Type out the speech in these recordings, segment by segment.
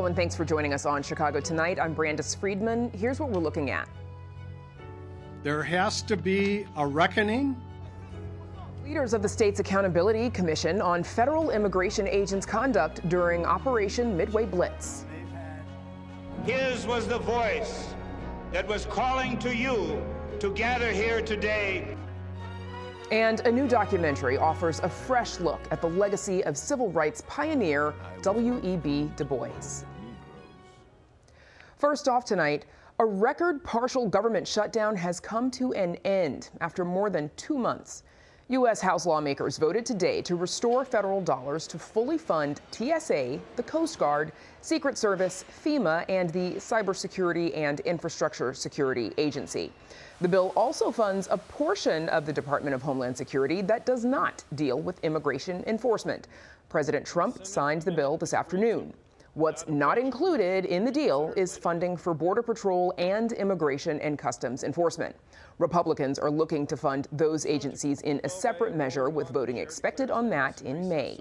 Hello and thanks for joining us on Chicago Tonight. I'm Brandis Friedman. Here's what we're looking at. There has to be a reckoning. Leaders of the state's Accountability Commission on federal immigration agents' conduct during Operation Midway Blitz. His was the voice that was calling to you to gather here today. And a new documentary offers a fresh look at the legacy of civil rights pioneer W.E.B. Du Bois. First off tonight, a record partial government shutdown has come to an end after more than 2 months. U.S. House lawmakers voted today to restore federal dollars to fully fund TSA, the Coast Guard, Secret Service, FEMA, and the Cybersecurity and Infrastructure Security Agency. The bill also funds a portion of the Department of Homeland Security that does not deal with immigration enforcement. President Trump signed the bill this afternoon. What's not included in the deal is funding for Border Patrol and Immigration and Customs Enforcement. Republicans are looking to fund those agencies in a separate measure, with voting expected on that in May.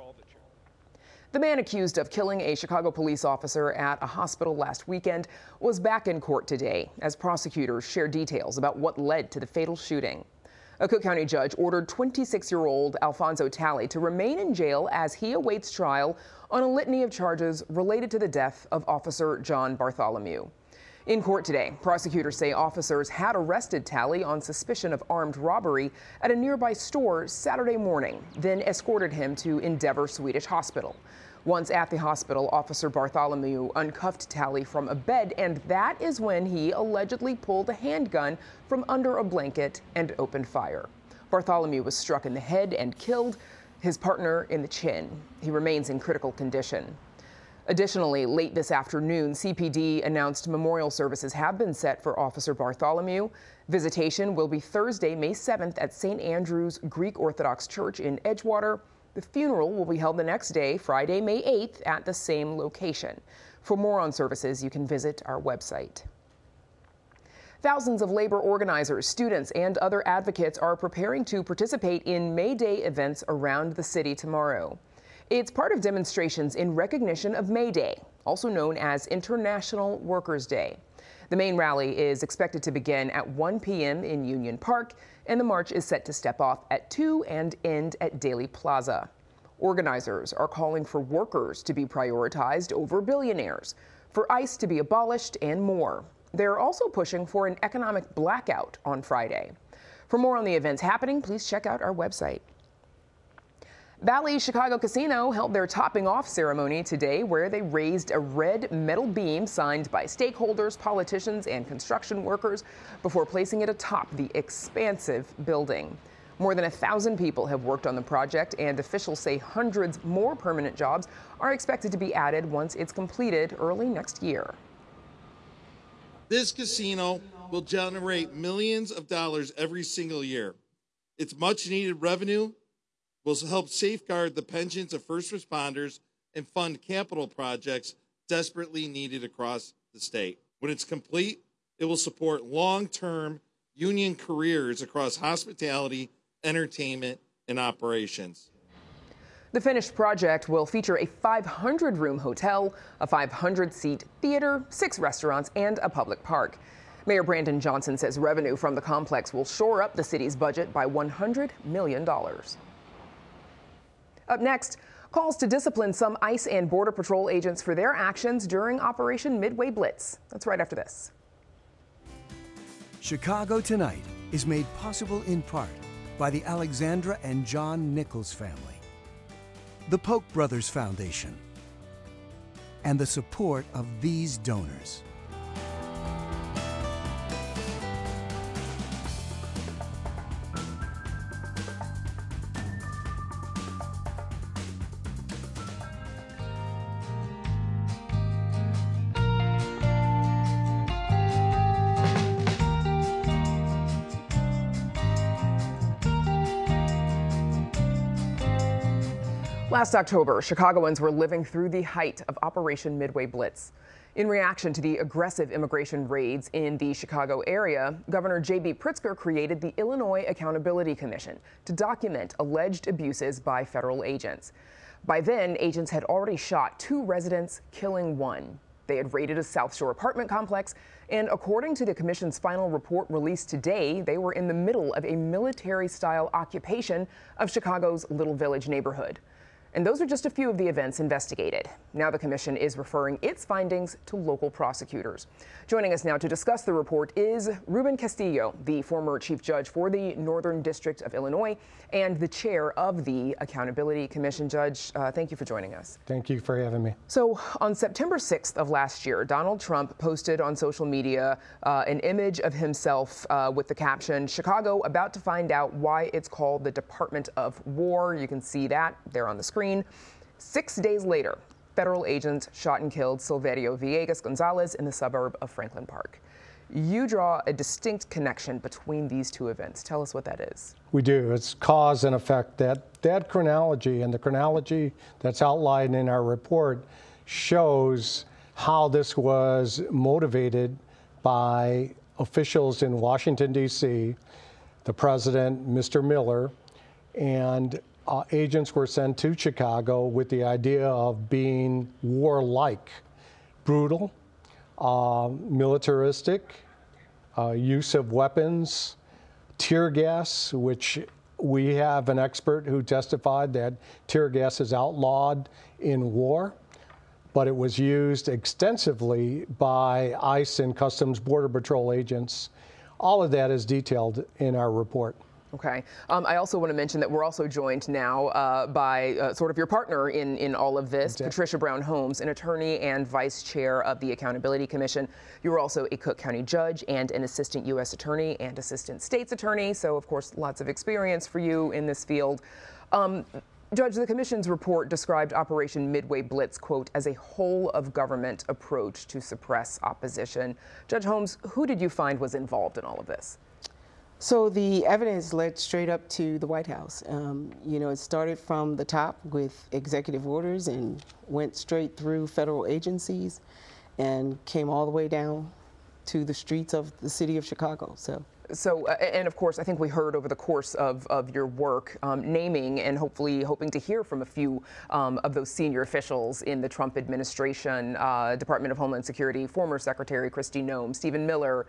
The man accused of killing a Chicago police officer at a hospital last weekend was back in court today as prosecutors share details about what led to the fatal shooting. A Cook County judge ordered 26-year-old Alfonso Talley to remain in jail as he awaits trial on a litany of charges related to the death of Officer John Bartholomew. In court today, prosecutors say officers had arrested Talley on suspicion of armed robbery at a nearby store Saturday morning, then escorted him to Endeavor Swedish Hospital. Once at the hospital, Officer Bartholomew uncuffed Talley from a bed, and that is when he allegedly pulled a handgun from under a blanket and opened fire. Bartholomew was struck in the head and killed, his partner in the chin. He remains in critical condition. Additionally, late this afternoon, CPD announced memorial services have been set for Officer Bartholomew. Visitation will be Thursday, May 7th at St. Andrew's Greek Orthodox Church in Edgewater. The funeral will be held the next day, Friday, May 8th, at the same location. For more on services, you can visit our website. Thousands of labor organizers, students, and other advocates are preparing to participate in May Day events around the city tomorrow. It's part of demonstrations in recognition of May Day, also known as International Workers' Day. The main rally is expected to begin at 1 p.m. in Union Park, and the march is set to step off at 2 and end at Daley Plaza. Organizers are calling for workers to be prioritized over billionaires, for ICE to be abolished, and more. They're also pushing for an economic blackout on Friday. For more on the events happening, please check out our website. Bally's Chicago Casino held their topping off ceremony today, where they raised a red metal beam signed by stakeholders, politicians, and construction workers before placing it atop the expansive building. More than 1,000 people have worked on the project, and officials say hundreds more permanent jobs are expected to be added once it's completed early next year. This casino will generate millions of dollars every single year. Its much needed revenue will help safeguard the pensions of first responders and fund capital projects desperately needed across the state. When it's complete, it will support long-term union careers across hospitality, entertainment, and operations. The finished project will feature a 500-room hotel, a 500-seat theater, 6 restaurants, and a public park. Mayor Brandon Johnson says revenue from the complex will shore up the city's budget by $100 million. Up next, calls to discipline some ICE and Border Patrol agents for their actions during Operation Midway Blitz. That's right after this. Chicago Tonight is made possible in part by the Alexandra and John Nichols family, the Polk Brothers Foundation, and the support of these donors. Last October, Chicagoans were living through the height of Operation Midway Blitz. In reaction to the aggressive immigration raids in the Chicago area, Governor J.B. Pritzker created the Illinois Accountability Commission to document alleged abuses by federal agents. By then, agents had already shot 2 residents, killing 1. They had raided a South Shore apartment complex, and according to the commission's final report released today, they were in the middle of a military-style occupation of Chicago's Little Village neighborhood. And those are just a few of the events investigated. Now the commission is referring its findings to local prosecutors. Joining us now to discuss the report is Ruben Castillo, the former chief judge for the Northern District of Illinois and the chair of the Accountability Commission. Judge, thank you for joining us. Thank you for having me. So on September 6th of last year, Donald Trump posted on social media an image of himself with the caption, "Chicago about to find out why it's called the Department of War." You can see that there on the screen. 6 days later, federal agents shot and killed Silverio Villegas Gonzalez in the suburb of Franklin Park. You draw a distinct connection between these two events. Tell us what that is. We do. It's cause and effect. That chronology and the chronology that's outlined in our report shows how this was motivated by officials in Washington, D.C., the president, Mr. Miller, and agents were sent to Chicago with the idea of being warlike, brutal, militaristic, use of weapons, tear gas, which we have an expert who testified that tear gas is outlawed in war, but it was used extensively by ICE and Customs Border Patrol agents. All of that is detailed in our report. Okay. I also want to mention that we're also joined now by sort of your partner in all of this, exactly. Patricia Brown Holmes, an attorney and vice chair of the Accountability Commission. You're also a Cook County judge and an assistant U.S. attorney and assistant state's attorney. So, of course, lots of experience for you in this field. Judge, the commission's report described Operation Midway Blitz, quote, as a whole-of-government approach to suppress opposition. Judge Holmes, who did you find was involved in all of this? So the evidence led straight up to the White House. It started from the top with executive orders and went straight through federal agencies and came all the way down to the streets of the city of Chicago. And of course, I think we heard over the course of your work naming and hopefully hoping to hear from a few of those senior officials in the Trump administration, Department of Homeland Security, former Secretary Kristi Noem, Stephen Miller,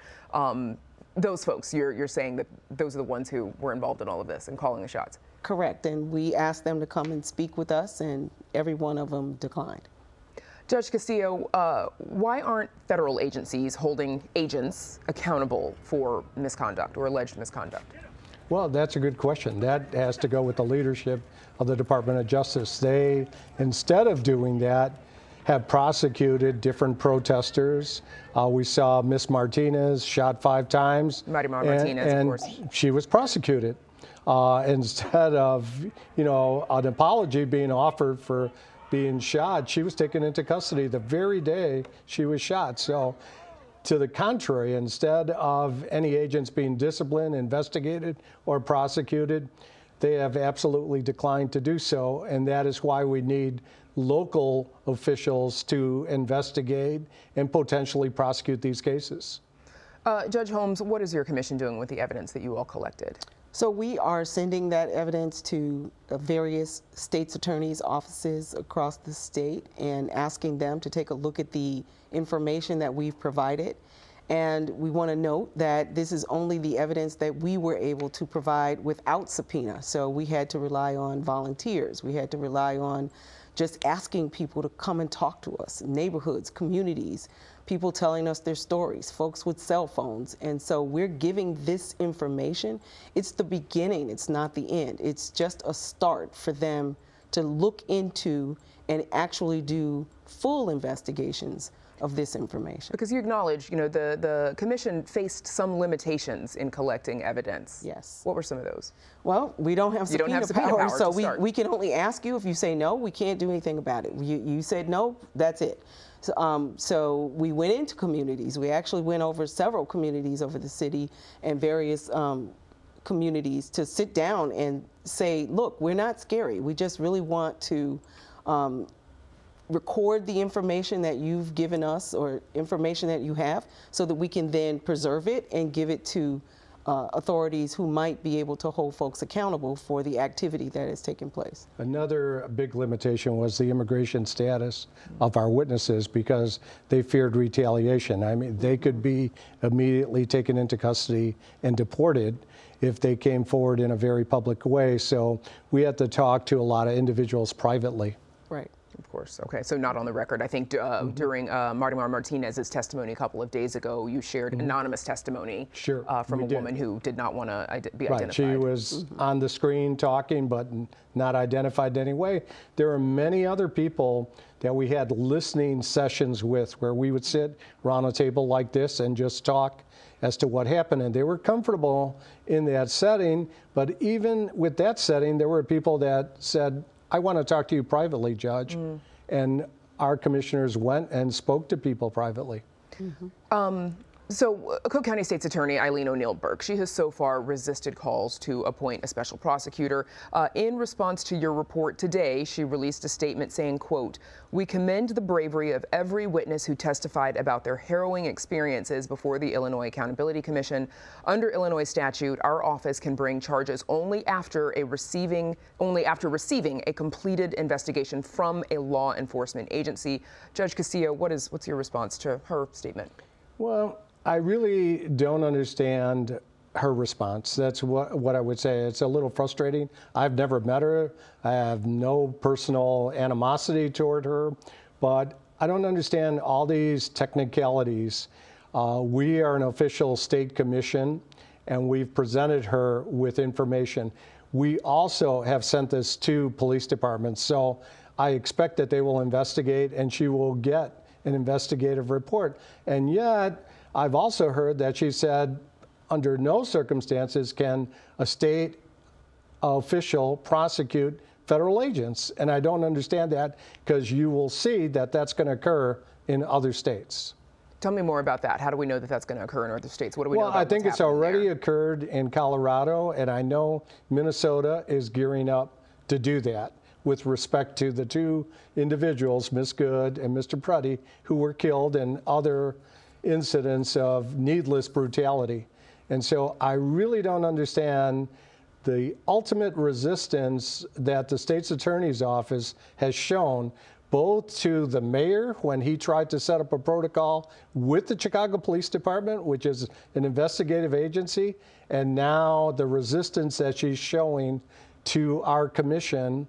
those folks, you're saying that those are the ones who were involved in all of this and calling the shots. Correct, and we asked them to come and speak with us, and every one of them declined. Judge Castillo, why aren't federal agencies holding agents accountable for misconduct or alleged misconduct? Well, that's a good question. That has to go with the leadership of the Department of Justice. They, instead of doing that, have prosecuted different protesters. We saw Miss Martinez shot 5 times. Marimar Martinez, of course. She was prosecuted. Instead of, an apology being offered for being shot, she was taken into custody the very day she was shot. So, to the contrary, instead of any agents being disciplined, investigated, or prosecuted, they have absolutely declined to do so, and that is why we need local officials to investigate and potentially prosecute these cases. Judge Holmes, what is your commission doing with the evidence that you all collected? So we are sending that evidence to various state's attorneys' offices across the state and asking them to take a look at the information that we've provided. And we want to note that this is only the evidence that we were able to provide without subpoena. So we had to rely on volunteers. We had to rely on just asking people to come and talk to us, neighborhoods, communities, people telling us their stories, folks with cell phones. And so we're giving this information. It's the beginning, it's not the end. It's just a start for them to look into and actually do full investigations of this information. Because you acknowledge, the commission faced some limitations in collecting evidence. Yes. What were some of those? Well, we don't have subpoena power, so we can only ask you. If you say no, we can't do anything about it. You said no, that's it. So we went into communities. We actually went over several communities over the city and various communities to sit down and say, look, we're not scary. We just really want to record the information that you've given us or information that you have so that we can then preserve it and give it to authorities who might be able to hold folks accountable for the activity that has taken place. Another big limitation was the immigration status of our witnesses because they feared retaliation. I mean, they could be immediately taken into custody and deported if they came forward in a very public way. So we had to talk to a lot of individuals privately. Right. Of course. Okay. So not on the record. I think during Martimar Martinez's testimony a couple of days ago, you shared anonymous testimony from a woman who did not want to be identified. Right. She was on the screen talking, but not identified in any way. There are many other people that we had listening sessions with where we would sit around a table like this and just talk as to what happened. And they were comfortable in that setting. But even with that setting, there were people that said, I want to talk to you privately, Judge. And our commissioners went and spoke to people privately. So Cook County State's Attorney Eileen O'Neill Burke, she has so far resisted calls to appoint a special prosecutor. In response to your report today, she released a statement saying, quote, "We commend the bravery of every witness who testified about their harrowing experiences before the Illinois Accountability Commission. Under Illinois statute, our office can bring charges only after receiving a completed investigation from a law enforcement agency." Judge Castillo, what's your response to her statement? Well, I really don't understand her response. That's what I would say. It's a little frustrating. I've never met her. I have no personal animosity toward her, but I don't understand all these technicalities. We are an official state commission, and we've presented her with information. We also have sent this to police departments, so I expect that they will investigate, and she will get an investigative report. And yet, I've also heard that she said, under no circumstances can a state official prosecute federal agents. And I don't understand that, because you will see that that's going to occur in other states. Tell me more about that. How do we know that that's going to occur in other states? What do we know about I think it's already there? occurred in Colorado, and I know Minnesota is gearing up to do that with respect to the two individuals, Ms. Good and Mr. Pruddy, who were killed, and other incidents of needless brutality. And so I really don't understand the ultimate resistance that the state's attorney's office has shown, both to the mayor when he tried to set up a protocol with the Chicago Police Department, which is an investigative agency, and now the resistance that she's showing to our commission.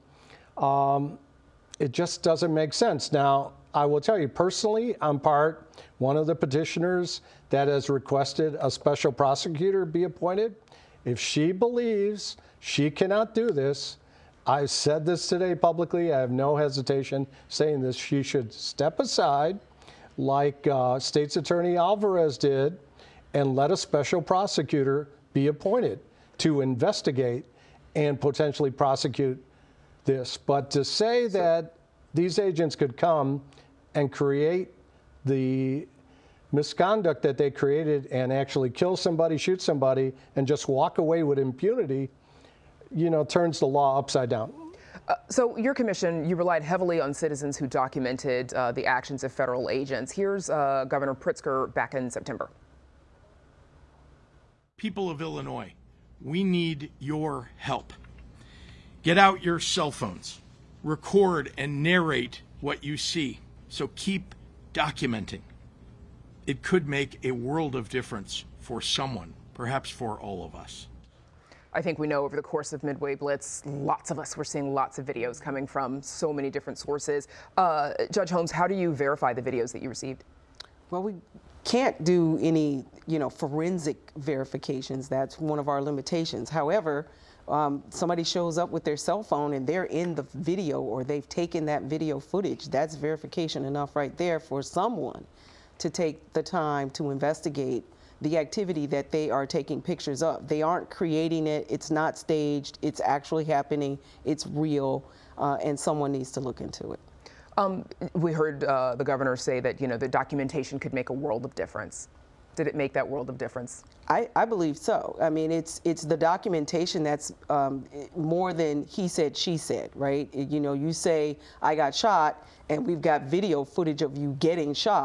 It just doesn't make sense. Now, I will tell you personally, I'm one of the petitioners that has requested a special prosecutor be appointed. If she believes she cannot do this, I said this today publicly, I have no hesitation saying this, she should step aside like State's Attorney Alvarez did and let a special prosecutor be appointed to investigate and potentially prosecute this. But to say that these agents could come and create the misconduct that they created and actually kill somebody, shoot somebody, and just walk away with impunity, turns the law upside down. So your commission, you relied heavily on citizens who documented the actions of federal agents. Here's Governor Pritzker back in September. People of Illinois, we need your help. Get out your cell phones, record and narrate what you see. So keep documenting. It could make a world of difference for someone, perhaps for all of us. I think we know over the course of Midway Blitz, lots of us were seeing lots of videos coming from so many different sources. Judge Holmes, how do you verify the videos that you received? Well, we can't do any, forensic verifications. That's one of our limitations. However, somebody shows up with their cell phone and they're in the video, or they've taken that video footage, that's verification enough right there for someone to take the time to investigate the activity that they are taking pictures of. They aren't creating it, it's not staged, it's actually happening, it's real, and someone needs to look into it. We heard the governor say that, the documentation could make a world of difference. Did it make that world of difference? I believe so. I mean, it's the documentation that's more than he said, she said, right? You say, I got shot, and we've got video footage of you getting shot.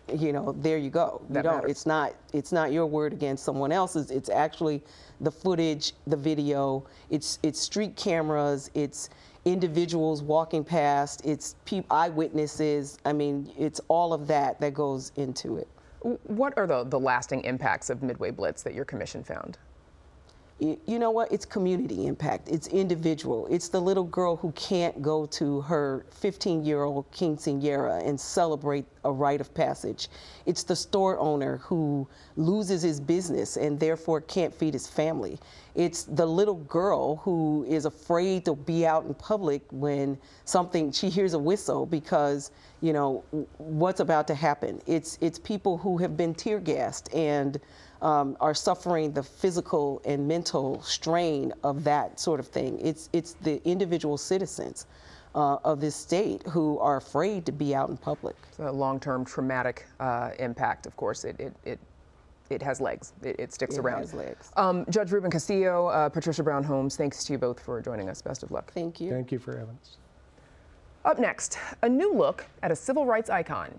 you know, there you go. You don't. It's not your word against someone else's. It's actually the footage, the video. It's street cameras. It's individuals walking past. It's eyewitnesses. I mean, it's all of that that goes into it. What are the lasting impacts of Midway Blitz that your commission found? You know what? It's community impact. It's individual. It's the little girl who can't go to her 15-year-old quinceañera and celebrate a rite of passage. It's the store owner who loses his business and therefore can't feed his family. It's the little girl who is afraid to be out in public when she hears a whistle because, you know, what's about to happen. It's people who have been tear gassed and are suffering the physical and mental strain of that sort of thing. It's the individual citizens of this state who are afraid to be out in public. It's a long-term traumatic impact, of course. It has legs. It sticks around. It has legs. Judge Ruben Castillo, Patricia Brown Holmes, thanks to you both for joining us. Best of luck. Thank you. Thank you for having us. Up next, a new look at a civil rights icon.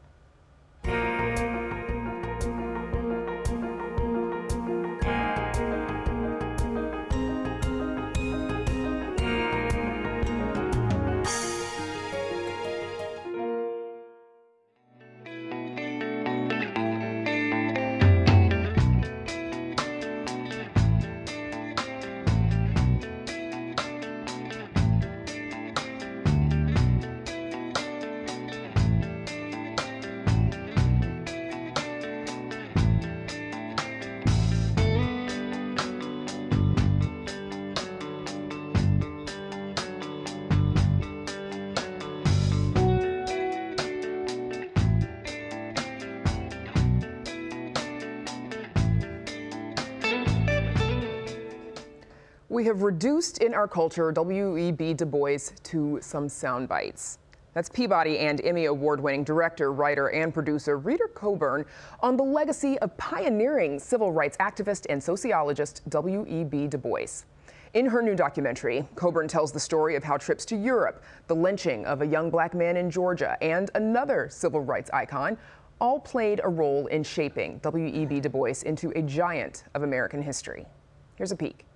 We have reduced in our culture W.E.B. Du Bois to some sound bites. That's Peabody and Emmy Award-winning director, writer, and producer Rita Coburn on the legacy of pioneering civil rights activist and sociologist W.E.B. Du Bois. In her new documentary, Coburn tells the story of how trips to Europe, the lynching of a young black man in Georgia, and another civil rights icon all played a role in shaping W.E.B. Du Bois into a giant of American history. Here's a peek.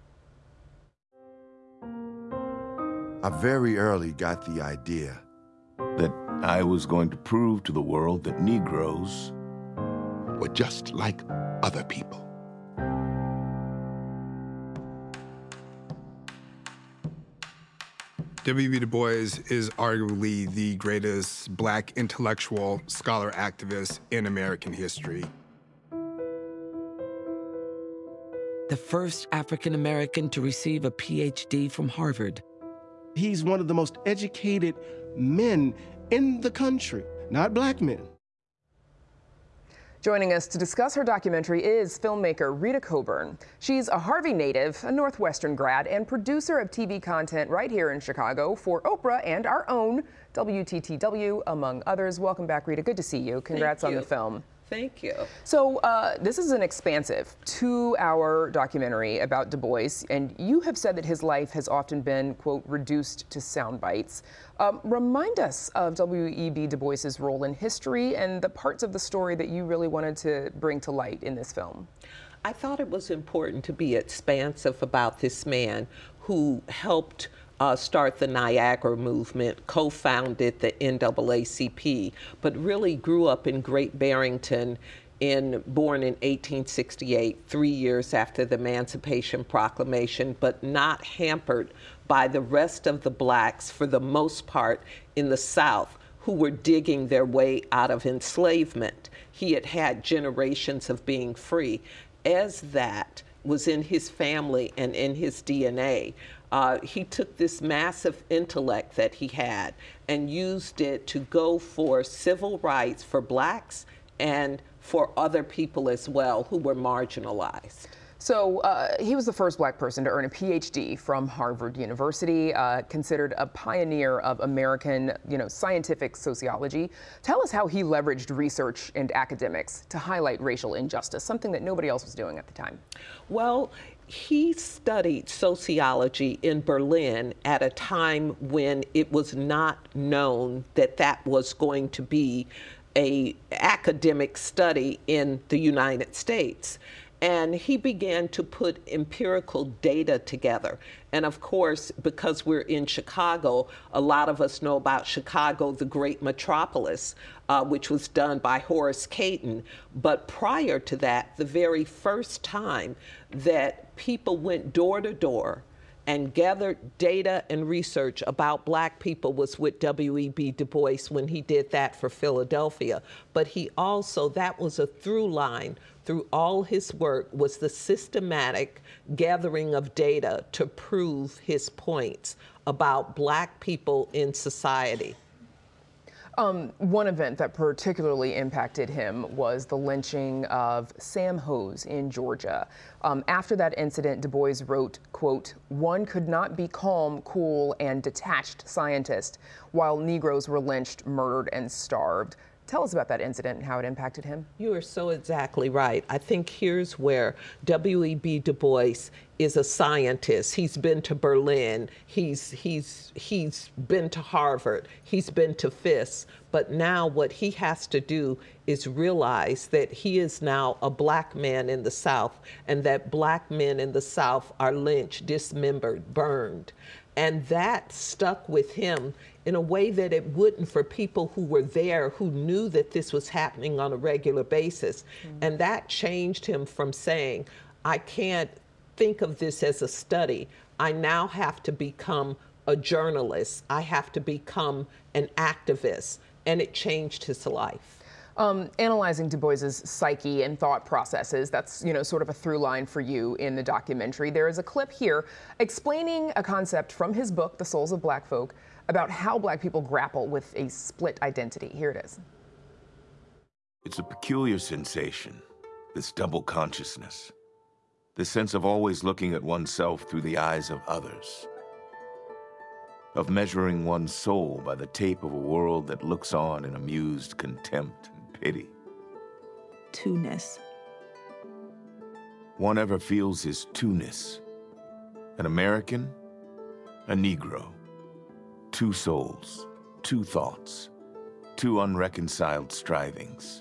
I very early got the idea that I was going to prove to the world that Negroes were just like other people. W.E.B. Du Bois is arguably the greatest black intellectual scholar activist in American history. The first African-American to receive a PhD from Harvard. He's one of the most educated men in the country, not black men. Joining us to discuss her documentary is filmmaker Rita Coburn. She's a Harvey native, a Northwestern grad, and producer of TV content right here in Chicago for Oprah and our own WTTW, among others. Welcome back, Rita. Good to see you. Congrats on the film. Thank you. So this is an expansive 2-hour documentary about Du Bois, and you have said that his life has often been, quote, reduced to sound bites. Remind us of W.E.B. Du Bois's role in history and the parts of the story that you really wanted to bring to light in this film. I thought it was important to be expansive about this man who helped start the Niagara movement, co-founded the NAACP, but really grew up in Great Barrington, born in 1868, 3 years after the Emancipation Proclamation, but not hampered by the rest of the blacks, for the most part, in the South, who were digging their way out of enslavement. He had had generations of being free. As that was in his family and in his DNA, he took this massive intellect that he had and used it to go for civil rights for blacks and for other people as well who were marginalized. So he was the first black person to earn a PhD from Harvard University, considered a pioneer of American, scientific sociology. Tell us how he leveraged research and academics to highlight racial injustice, something that nobody else was doing at the time. Well, he studied sociology in Berlin at a time when it was not known that that was going to be a academic study in the United States. And he began to put empirical data together. And of course, because we're in Chicago, a lot of us know about Chicago, the great metropolis, which was done by Horace Cayton. But prior to that, the very first time that people went door to door and gathered data and research about Black people was with W.E.B. Du Bois when he did that for Philadelphia. But he also, that was a through line through all his work, was the systematic gathering of data to prove his points about Black people in society. One event that particularly impacted him was the lynching of Sam Hose in Georgia. After that incident, Du Bois wrote, quote, "One could not be calm, cool, and detached scientist while Negroes were lynched, murdered, and starved." Tell us about that incident and how it impacted him. You are so exactly right. I think here's where W.E.B. Du Bois is a scientist. He's been to Berlin. He's been to Harvard. He's been to Fisk. But now what he has to do is realize that he is now a Black man in the South, and that Black men in the South are lynched, dismembered, burned. And that stuck with him in a way that it wouldn't for people who were there, who knew that this was happening on a regular basis. And that changed him from saying, I can't think of this as a study. I now have to become a journalist. I have to become an activist. And it changed his life. Analyzing Du Bois's psyche and thought processes, that's, you know, sort of a through line for you in the documentary. There is a clip here explaining a concept from his book, The Souls of Black Folk, about how Black people grapple with a split identity. Here it is. It's a peculiar sensation, this double consciousness, this sense of always looking at oneself through the eyes of others, of measuring one's soul by the tape of a world that looks on in amused contempt and pity. Two-ness. One ever feels his two-ness. An American, a Negro. Two souls, two thoughts, two unreconciled strivings.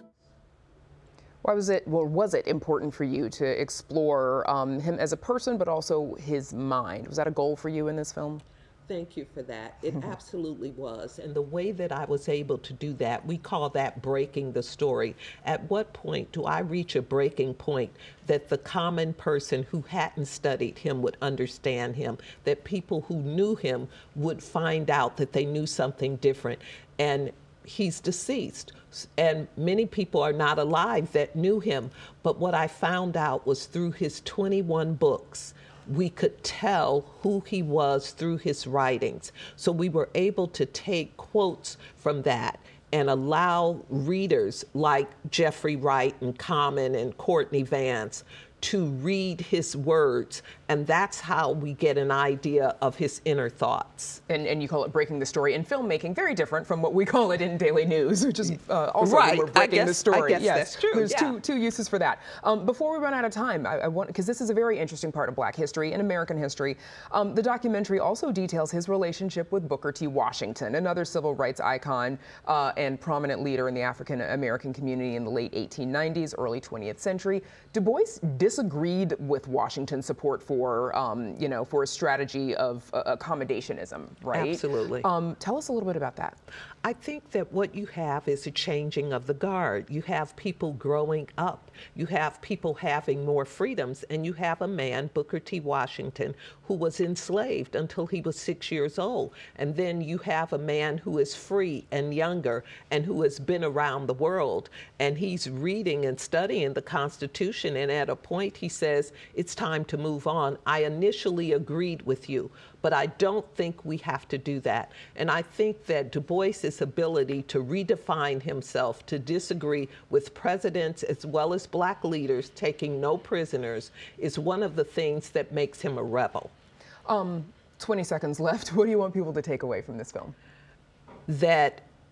Why was it, well, was it important for you to explore him as a person, but also his mind? Was that a goal for you in this film? Thank you for that. It absolutely was. And the way that I was able to do that, we call that breaking the story. At what point do I reach a breaking point that the common person who hadn't studied him would understand him, that people who knew him would find out that they knew something different? And he's deceased, and many people are not alive that knew him. But what I found out was through his 21 books, we could tell who he was through his writings. So we were able to take quotes from that and allow readers like Jeffrey Wright and Common and Courtney Vance to read his words, and that's how we get an idea of his inner thoughts. And you call it breaking the story in filmmaking, very different from what we call it in daily news, which is also right. we're breaking the story. I guess that's true. There's two uses for that. Before we run out of time, I want, because this is a very interesting part of Black history and American history, the documentary also details his relationship with Booker T. Washington, another civil rights icon and prominent leader in the African American community in the late 1890s, early 20th century. Du Bois disagreed with Washington's support for, for a strategy of accommodationism, right? Absolutely. Tell us a little bit about that. I think that what you have is a changing of the guard. You have people growing up. You have people having more freedoms, and you have a man, Booker T. Washington, who was enslaved until he was 6 years old. And then you have a man who is free and younger and who has been around the world, and he's reading and studying the Constitution, and at a point he says, it's time to move on. I initially agreed with you, but I don't think we have to do that. And I think that Du Bois's ability to redefine himself, to disagree with presidents as well as Black leaders taking no prisoners, is one of the things that makes him a rebel. 20 seconds left. What do you want people to take away from this film? That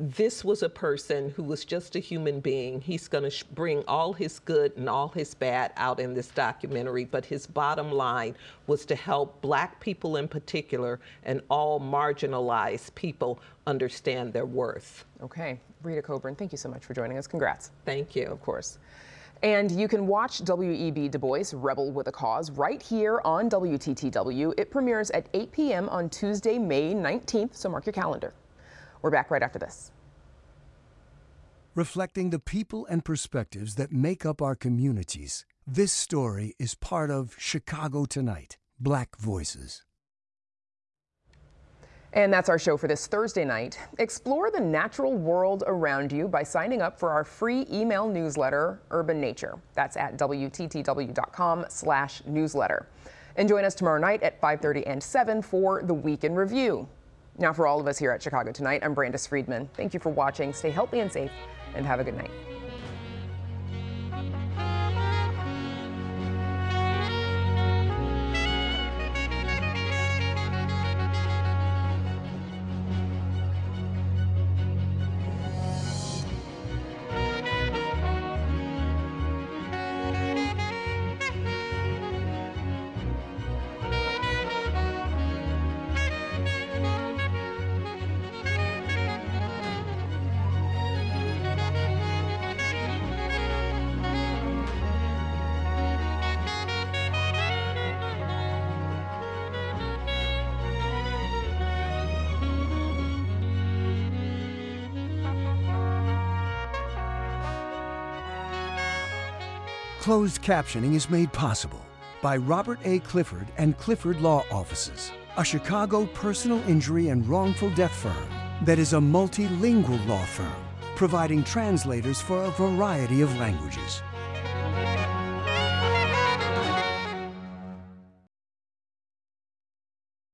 this was a person who was just a human being. He's going to bring all his good and all his bad out in this documentary, but his bottom line was to help Black people in particular and all marginalized people understand their worth. Okay, Rita Coburn, thank you so much for joining us. Congrats. Thank you. Of course. And you can watch W.E.B. Du Bois, Rebel with a Cause, right here on WTTW. It premieres at 8 p.m. on Tuesday, May 19th, so mark your calendar. We're back right after this. Reflecting the people and perspectives that make up our communities, this story is part of Chicago Tonight, Black Voices. And that's our show for this Thursday night. Explore the natural world around you by signing up for our free email newsletter, Urban Nature. That's at WTTW.com/newsletter. And join us tomorrow night at 5:30 and 7 for the Week in Review. Now, for all of us here at Chicago Tonight, I'm Brandis Friedman. Thank you for watching. Stay healthy and safe, and have a good night. Closed captioning is made possible by Robert A. Clifford and Clifford Law Offices, a Chicago personal injury and wrongful death firm that is a multilingual law firm, providing translators for a variety of languages.